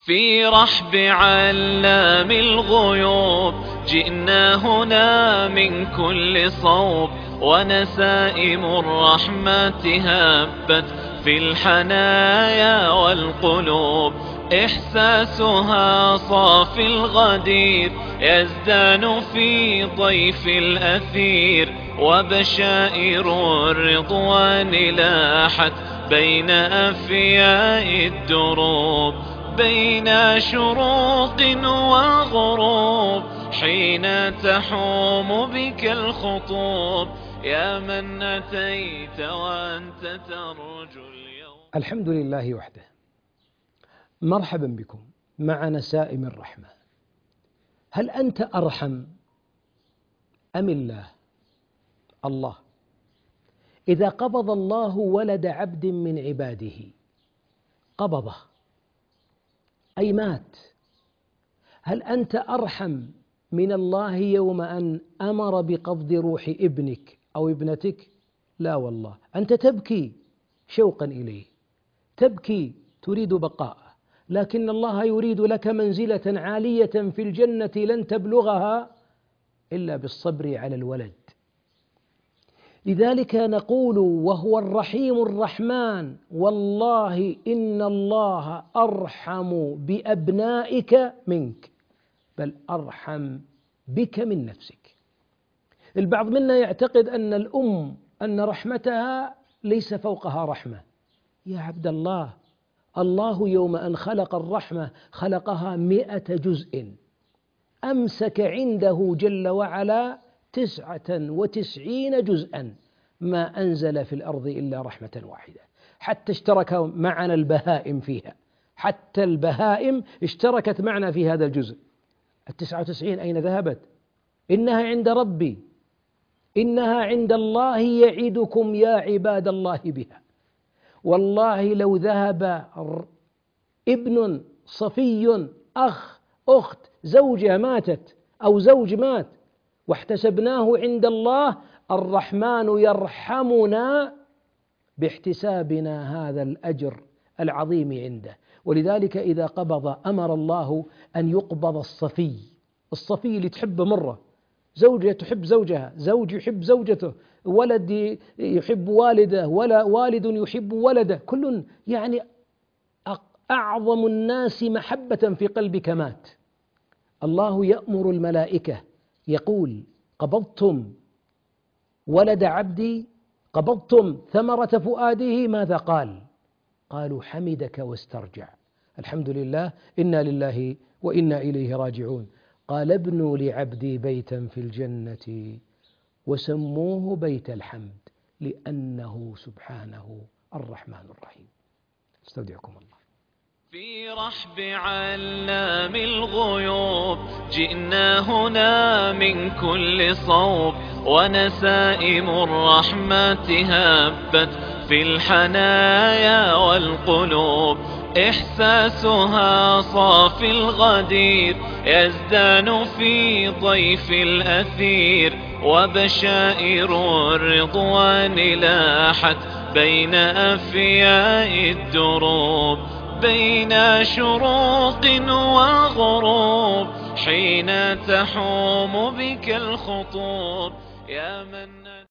في رحب علام الغيوب جئنا هنا من كل صوب، ونسائم الرحمة هبت في الحنايا والقلوب. إحساسها صافي الغدير يزدان في طيف الأثير، وبشائر الرضوان لاحت بين أفياء الدروب. بين شروق وغروب حين تحوم بك الخطوب، يا من أتيت وأنت ترجو اليوم. الحمد لله وحده، مرحبا بكم مع نسائم الرحمة. هل أنت أرحم أم الله؟ الله إذا قبض الله ولد عبد من عباده قبضه أي مات، هل أنت أرحم من الله يوم أن أمر بقبض روح ابنك أو ابنتك؟ لا والله، أنت تبكي شوقا إليه، تبكي تريد بقاءه، لكن الله يريد لك منزلة عالية في الجنة لن تبلغها إلا بالصبر على الولد. لذلك نقول وهو الرحيم الرحمن: والله إن الله أرحم بأبنائك منك، بل أرحم بك من نفسك. البعض منا يعتقد أن الأم أن رحمتها ليس فوقها رحمة. يا عبد الله، الله يوم أن خلق الرحمة خلقها 100 جزء، أمسك عنده جل وعلا 99 جزءا، ما أنزل في الأرض إلا رحمة واحدة. حتى اشترك معنا البهائم فيها، حتى البهائم اشتركت معنا في هذا الجزء. 99 أين ذهبت؟ إنها عند ربي، إنها عند الله يعدكم يا عباد الله بها. والله لو ذهب ابن صفي، أخ، أخت، زوجة ماتت أو زوج مات واحتسبناه عند الله، الرحمن يرحمنا باحتسابنا هذا الأجر العظيم عنده. ولذلك إذا قبض أمر الله أن يقبض الصفي اللي تحب مرة، زوجة تحب زوجها، زوج يحب زوجته، ولد يحب والده، ولا والد يحب ولده، كل يعني أعظم الناس محبة في قلبك مات. الله يأمر الملائكة يقول: قبضتم ولد عبدي، قبضتم ثمرة فؤاده، ماذا قال؟ قالوا: حمدك واسترجع. الحمد لله، إنا لله وإنا إليه راجعون. قال: ابنوا لعبدي بيتا في الجنة وسموه بيت الحمد، لأنه سبحانه الرحمن الرحيم. استودعكم الله. في رحب علام الغيوب جئنا هنا من كل صوب، ونسائم الرحمة هبت في الحنايا والقلوب. إحساسها صافي الغدير يزدان في طيف الأثير، وبشائر الرضوان لاحت بين أفياء الدروب. بين شروق وغروب حين تحوم بك الخطوب، يا من